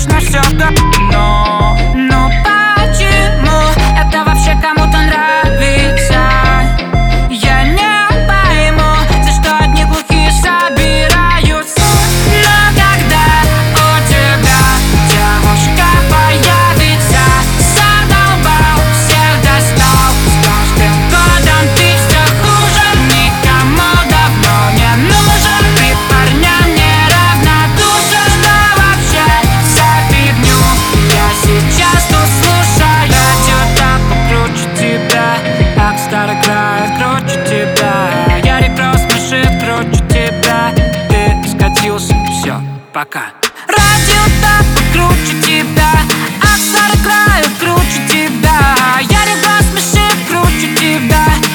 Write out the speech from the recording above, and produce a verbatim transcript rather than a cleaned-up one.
точно все давно. Но почему это вообще кому-то нравится? Я не пойму, за что одни глухие собираются. Но когда у тебя девушка появится, задолбал, всех достал. С каждым годом ты все хуже, никому давно не нужен. Ты парням неравнодушен. Что вообще за фигню я сейчас тут слушаю? Радио так покруче тебя, Акстар играет круче тебя, Ярик рассмешит круче тебя. Ты скатился, все, пока. Радио так покруче тебя, Акстар играет круче тебя, Ярик рассмешит круче тебя.